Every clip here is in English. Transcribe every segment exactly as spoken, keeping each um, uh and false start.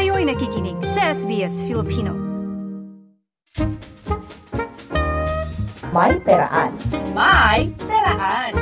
Kayo'y nakikinig sa S B S Filipino. May Peraan. May Peraan.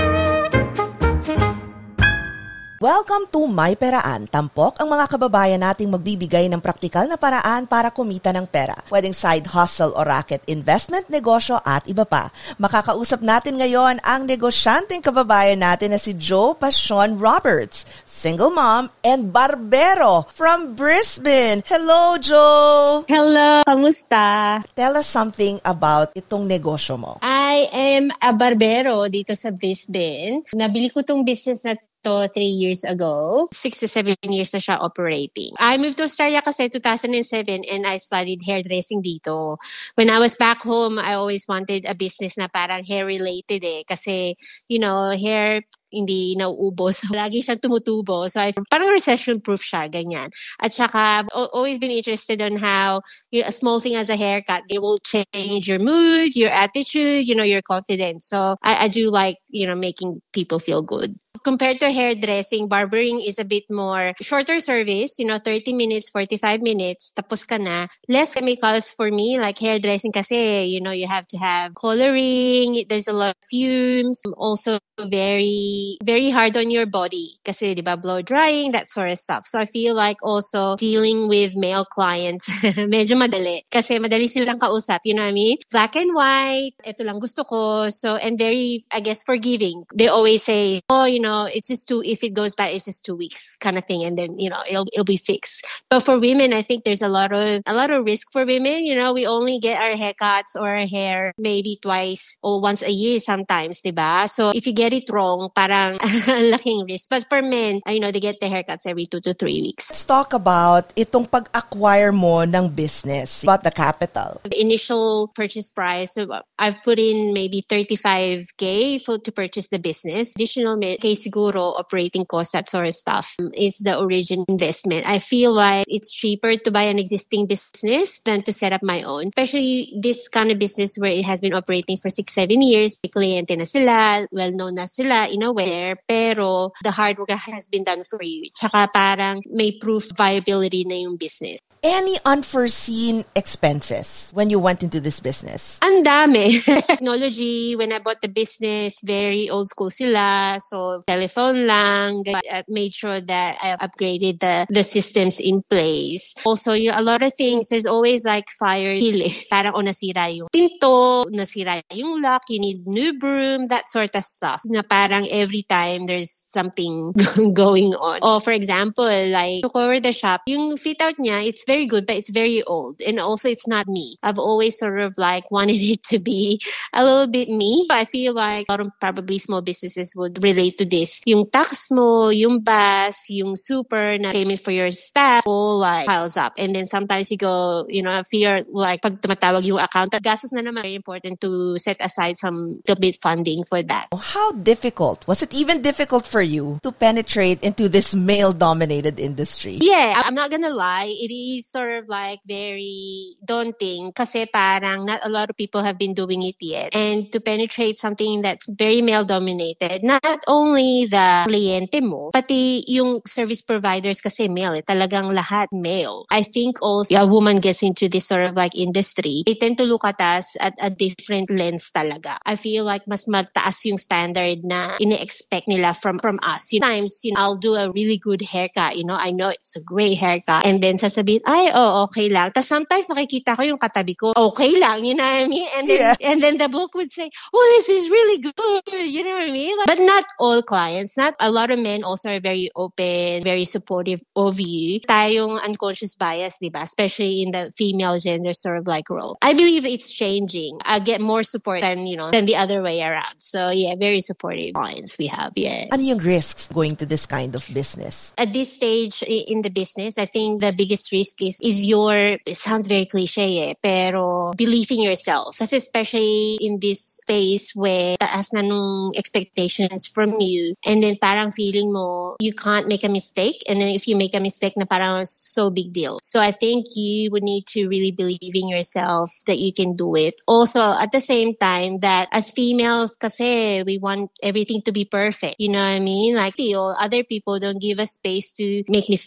Welcome to May Peraan. Tampok ang mga kababayan nating magbibigay ng praktikal na paraan para kumita ng pera. Pwedeng side hustle o racket, investment, negosyo at iba pa. Makakausap natin ngayon ang negosyanteng kababayan natin na si Jo Pasion Roberts, single mom and barbero from Brisbane. Hello, Jo! Hello! Kamusta? Tell us something about itong negosyo mo. I am a barbero dito sa Brisbane. Nabili ko tong business na to three years ago. Six to seven years na siya operating. I moved to Australia kasi two thousand seven and I studied hairdressing dito. When I was back home, I always wanted a business na parang hair-related eh. Kasi, you know, hair hindi nauubos. Lagi siyang tumutubo. So, I, parang recession-proof siya, ganyan. At saka, I've always been interested on how you know, a small thing as a haircut, it will change your mood, your attitude, you know, your confidence. So, I, I do like, you know, making people feel good. Compared to hairdressing, barbering is a bit more shorter service, you know, thirty minutes, forty-five minutes, tapos ka na. Less chemicals for me, like hairdressing kasi, you know, you have to have coloring, there's a lot of fumes, also very, very hard on your body kasi, di ba, blow drying, that sort of stuff. So I feel like also dealing with male clients, medyo madali. Kasi madali silang kausap, you know what I mean? Black and white, ito lang gusto ko. So, and very, I guess, forgiving. They always say, oh, you know, it's just two, if it goes bad, it's just two weeks kind of thing. And then, you know, it'll, it'll be fixed. But for women, I think there's a lot of, a lot of risk for women. You know, we only get our haircuts or our hair maybe twice or once a year sometimes, diba? So if you get it wrong, parang laking risk. But for men, you know, they get their haircuts every two to three weeks. Let's talk about itong pag-acquire mo ng business, about the capital. The initial purchase price, I've put in maybe thirty-five K for to purchase the business. Additional K siguro, operating costs, that sort of stuff is the origin investment. I feel like it's cheaper to buy an existing business than to set up my own. Especially this kind of business where it has been operating for six, seven years. May kliyente na sila, well-known na sila in a way, pero the hard work has been done for you. Tsaka parang may proof viability na yung business. Any unforeseen expenses when you went into this business? Ang dami. Technology, when I bought the business, very old school sila. So, telephone lang. I made sure that I upgraded the, the systems in place. Also, you, a lot of things, there's always like fire hill. Parang o nasira yung pinto, nasira yung lock, you need new broom, that sort of stuff. Na parang every time there's something going on. Or for example, like to cover the shop, yung fit out niya, it's very good, but it's very old. And also, it's not me. I've always sort of like wanted it to be a little bit me. I feel like a lot of probably small businesses would relate to this. Yung tax mo, yung B A S, yung super na payment for your staff, all like piles up. And then sometimes you go, you know, if you're like, pag tumatawag yung accountant, gastos na naman, very important to set aside some little bit funding for that. How difficult? Was it even difficult for you to penetrate into this male-dominated industry? Yeah, I'm not gonna lie. It is sort of like very daunting kasi parang not a lot of people have been doing it yet. And to penetrate something that's very male-dominated, not only the kliyente mo, pati yung service providers kasi male, eh, talagang lahat male. I think also a woman gets into this sort of like industry, they tend to look at us at a different lens talaga. I feel like mas mataas yung standard na ine-expect nila from from us. Sometimes, you know, I'll do a really good haircut, you know, I know it's a great haircut, and then sasabihin, ay, oh, okay lang. Tapos sometimes makikita ko yung katabi ko, okay lang, you know what I mean? And then, yeah. and then the book would say, oh, this is really good, you know what I mean? But not all clients, not a lot of men also are very open, very supportive of you. Tayong unconscious bias, diba? Especially in the female gender sort of like role. I believe it's changing. I get more support than, you know, than the other way around. So yeah, very supportive clients we have, yeah. Ano yung risks going to this kind of business? At this stage in the business, I think the biggest risk is is your, it sounds very cliche eh, pero believe in yourself. Kasi especially in this space where taas na nung expectations from you, and then parang feeling mo you can't make a mistake, and then if you make a mistake na parang so big deal. So I think you would need to really believe in yourself that you can do it. Also, at the same time, that as females kasi we want everything to be perfect. You know what I mean? Like, other people don't give us space to make mistakes.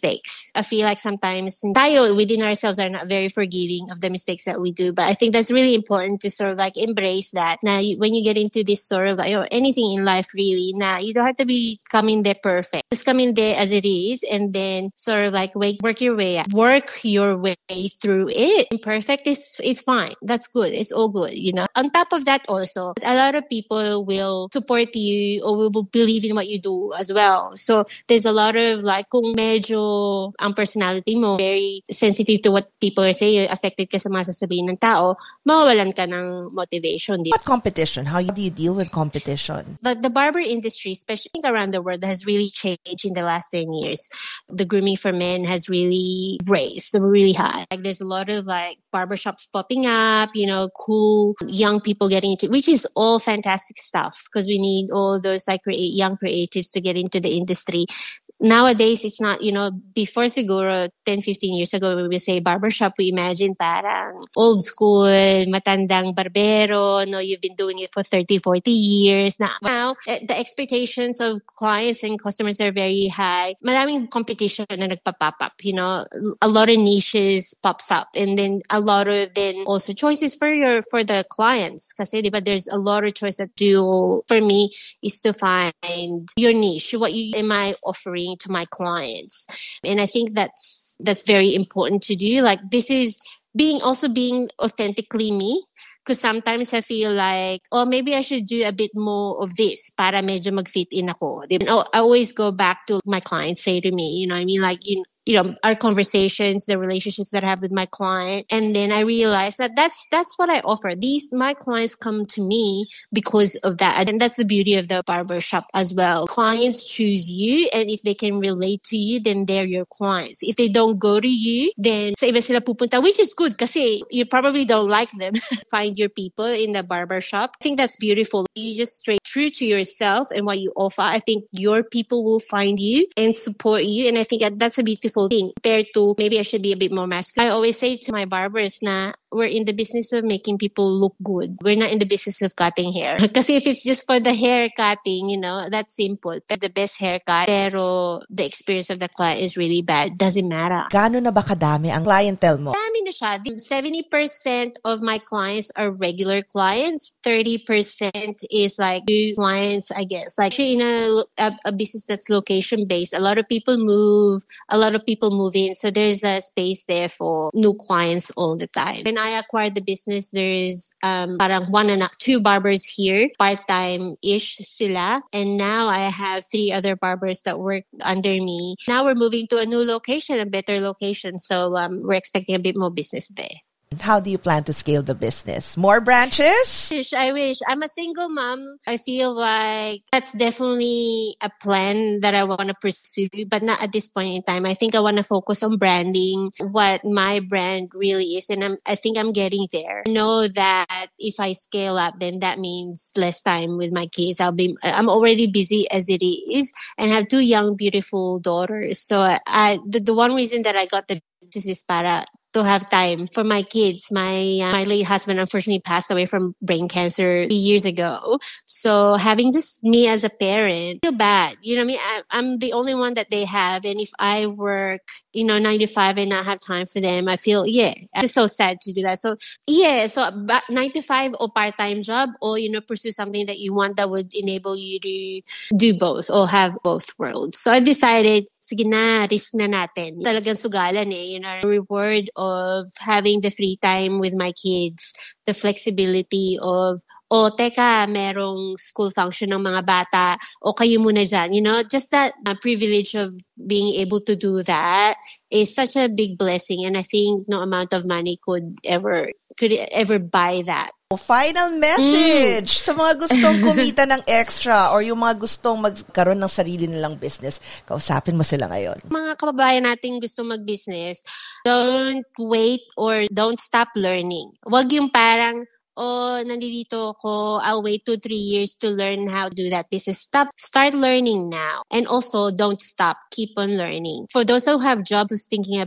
I feel like sometimes tayo within ourselves are not very forgiving of the mistakes that we do. But I think that's really important to sort of like embrace that. Now, you, when you get into this sort of like, or anything in life really, now you don't have to be coming there perfect. Just come in there as it is and then sort of like wake, work your way up. Work your way through it. Imperfect is, is fine. That's good. It's all good, you know. On top of that also, a lot of people will support you or will believe in what you do as well. So there's a lot of like, kung medyo ang personality mo very sensitive to what people are saying, affected ka sa mga sasabihin ng tao, mawawalan ka ng motivation. What competition? How do you deal with competition? The, the barber industry, especially around the world, has really changed in the last ten years. The grooming for men has really raised really high. Like there's a lot of like barbershops popping up, you know, cool young people getting into, which is all fantastic stuff because we need all those like create, young creatives to get into the industry. Nowadays, it's not, you know, before siguro ten, fifteen years ago, when we say barbershop, we imagine parang old school, matandang barbero, no, you've been doing it for thirty, forty years. Now, the expectations of clients and customers are very high. Maraming competition na nagpa-pop up, you know, a lot of niches pops up and then a lot of then also choices for your, for the clients. Kasi, diba, there's a lot of choice that do, for me, is to find your niche. What you, am I offering to my clients? And I think that's that's very important to do. Like this is being also being authentically me. Because sometimes I feel like, oh, maybe I should do a bit more of this para medyo mag-fit in ako. I always go back to my clients say to me, you know what I mean? Like, you you know, our conversations, the relationships that I have with my client. And then I realized that that's, that's what I offer. These, my clients come to me because of that. And that's the beauty of the barbershop as well. Clients choose you. And if they can relate to you, then they're your clients. If they don't go to you, then sa iba sila pupunta, which is good kasi you probably don't like them. Find your people in the barbershop. I think that's beautiful. You just stay true to yourself and what you offer. I think your people will find you and support you. And I think that's a beautiful thing compared to maybe I should be a bit more masculine. I always say to my barbers na we're in the business of making people look good. We're not in the business of cutting hair. Kasi if it's just for the hair cutting, you know, that's simple. The best haircut, pero the experience of the client is really bad. Doesn't matter. Gaano na ba kadami ang clientele mo? Dami na siya. seventy percent of my clients are regular clients. thirty percent is like new clients, I guess. Like in a, a, a business that's location-based, a lot of people move, a lot of people move in. So there's a space there for new clients all the time. When I acquired the business, there's um, parang one and a, two barbers here, part-time-ish sila. And now I have three other barbers that work under me. Now we're moving to a new location, a better location. So um, we're expecting a bit more business there. How do you plan to scale the business? More branches? I wish, I wish. I'm a single mom. I feel like that's definitely a plan that I want to pursue, but not at this point in time. I think I want to focus on branding what my brand really is. And I'm, I think I'm getting there. I know that if I scale up, then that means less time with my kids. I'll be, I'm already busy as it is and have two young, beautiful daughters. So I, the, the one reason that I got the business is para to have time for my kids. My uh, my late husband unfortunately passed away from brain cancer three years ago. So having just me as a parent, I feel bad. You know what I mean? I, I'm the only one that they have. And if I work, you know, nine to five and not have time for them, I feel, yeah, it's so sad to do that. So yeah, so but nine to five or part-time job or, you know, pursue something that you want that would enable you to do both or have both worlds. So I decided, sige na, risk na natin. Talagang sugalan eh, you know, reward of having the free time with my kids, the flexibility of, oh, teka, merong school function ng mga bata, o kayo muna dyan. You know, just that uh, privilege of being able to do that is such a big blessing. And I think no amount of money could ever, could ever buy that. Final message mm. sa mga gustong kumita ng extra or yung mga gustong magkaroon ng sarili nilang business. Kausapin mo sila ngayon. Mga kababayan natin gustong mag-business, don't wait or don't stop learning. Wag yung parang, oh, nandito ako, I'll wait two, three years to learn how to do that business. Stop, start learning now. And also, don't stop. Keep on learning. For those who have jobs who's thinking about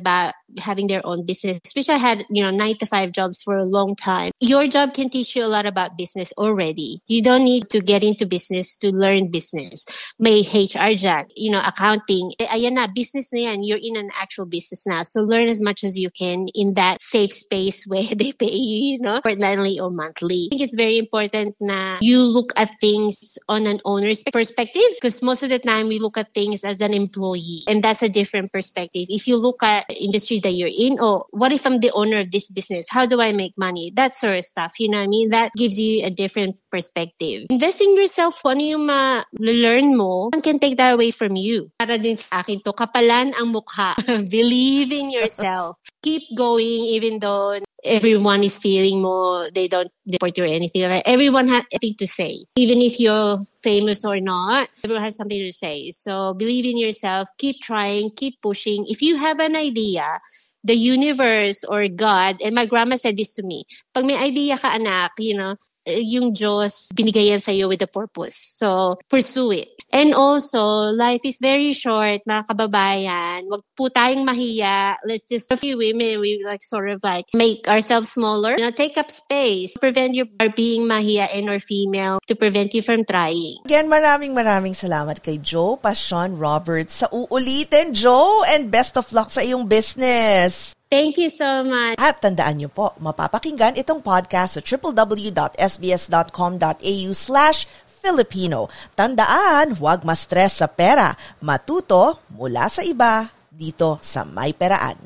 having their own business, which I had, you know, nine to five jobs for a long time. Your job can teach you a lot about business already. You don't need to get into business to learn business. May H R Jack, you know, accounting. Eh, ayan na, business na yan. You're in an actual business now. So learn as much as you can in that safe space where they pay you, you know, fortnightly or monthly. I think it's very important na you look at things on an owner's perspective, because most of the time we look at things as an employee, and that's a different perspective. If you look at the industry that you're in, oh, what if I'm the owner of this business? How do I make money? That sort of stuff, you know what I mean? That gives you a different perspective. Investing in yourself, kung ano yung ma-learn mo, can take that away from you. Para din sa akin to, kapalan ang mukha. Believe in yourself. Keep going even though everyone is feeling more, they don't support you or anything like that. Everyone has something to say. Even if you're famous or not, everyone has something to say. So believe in yourself, keep trying, keep pushing. If you have an idea, the universe or God, and my grandma said this to me, pag may idea ka anak, you know, yung Diyos binigay yan sa'yo with a purpose. So, pursue it. And also, life is very short, mga kababayan. Wag po tayong mahiya. Let's just, a few women, we like sort of like make ourselves smaller. You know, take up space. Prevent you from being mahiyain or female to prevent you from trying. Again, maraming maraming salamat kay Jo Passion Roberts sa uulitin, Jo, and best of luck sa iyong business. Thank you so much. At tandaan niyo po, mapapakinggan itong podcast sa w w w dot s b s dot com dot a u slash Filipino. Tandaan, huwag ma-stress sa pera. Matuto mula sa iba dito sa May Peraan.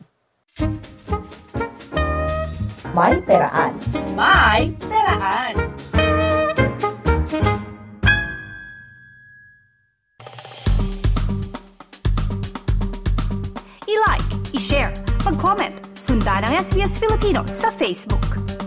May Peraan. May Peraan. I-like, i-share, mag-comment, sundan ang S B S Filipino sa Facebook.